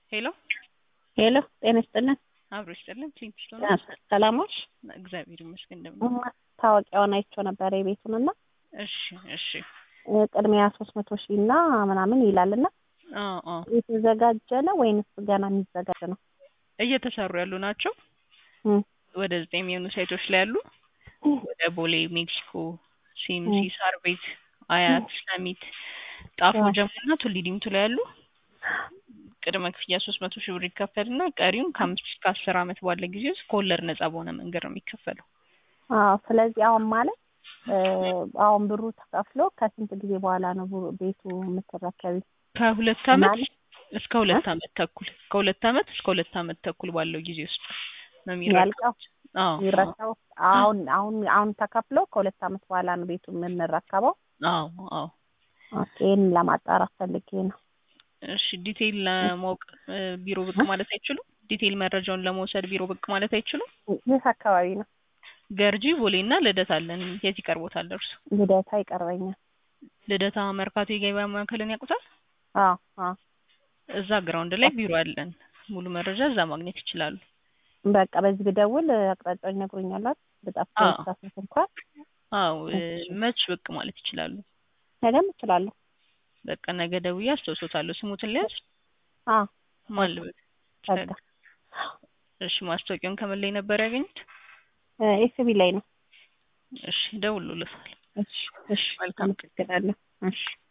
ሄሎ ሄሎ ጤና ይስጥልን። አብሮ ይስጥልን። ፕሊንት ነው። ሰላሞች እግዚአብሔር ይመስገን። እንደምን ታወቂያውን አይቼው ነበር የቤቱንና እሺ እሺ ቅድሚያ 300,000 እና ምናምን ይላልና የተዘጋጀ ነው ወይንስ ገና የሚዘጋጅ ነው? እየተሰሩ ያሉ ናቸው። ወደ 9 የሚሆኑ ሳይቶች ላይ ያሉ ወደ ቦሌ፣ ሜክሲኮ፣ ሲምሲ፣ ሳር ቤት፣ አያት፣ ሰሚት፣ ጣፎ ጀሙና ቱሊ ዲምቱ ላይ ያሉ ቅድመ ክፍያ 300,000 ብር ይከፈልና ቀሪውን ከ5 እስከ 10 ዓመት ባለ ጊዜ ውስጥ ከወለድ ነፃ በሆነ መንገድ ነው የሚከፈለው። ስለዚህ አሁን ማለት አሁን ብሩ ተከፍሎ ከስንት ጊዜ በኋላ ነው ቤቱ የምትረከቢ? ከ2 ዓመት እስከ 2 ዓመት ተኩል እስከ 2 ዓመት ተኩል ባለው ጊዜ ውስጥ ነው የሚረከበው። ይረከበው አሁን ተከፍሎ ከ2 ዓመት በኋላ ነው ቤቱ የምንረከበው? አዎ ኦኬ። ለማጣራት ፈልጌ ነው። እሺ ዲቴይል ለማወቅ ቢሮ ብቅ ማለት አይችሉም? ዲቴይል መረጃውን ለመውሰድ ቢሮ ብቅ ማለት አይችሉም? የት አካባቢ ነው? ገርጂ፣ ቦሌና ልደታ አለን። የት ይቀርቦታል እርሱ? ልደታ ይቀርበኛል። ልደታ መርካቶ የገበያ ማዕከልን ያውቁታል? አዎ እዛ ግራውንድ ላይ ቢሮ አለን። ሙሉ መረጃ እዛ ማግኘት ይችላሉ። በቃ በዚህ ብደውል አቅጣጫው ይነግሩኛል አይደል? በጣም ተሳሳተ እንኳን መች ብቅ ማለት ይችላሉ? ነገም እችላለሁ። በቃ ነገ ደውዬ አስተውሶታለሁ። ስሙትን ልያዝ? ማልበት በቃ እሺ። ማስታወቂያውን ከምን ላይ ነበር ያገኙት? ኤስቢ ላይ ነው። እሺ ደውሉልታል። እሺ መልካም። እሺ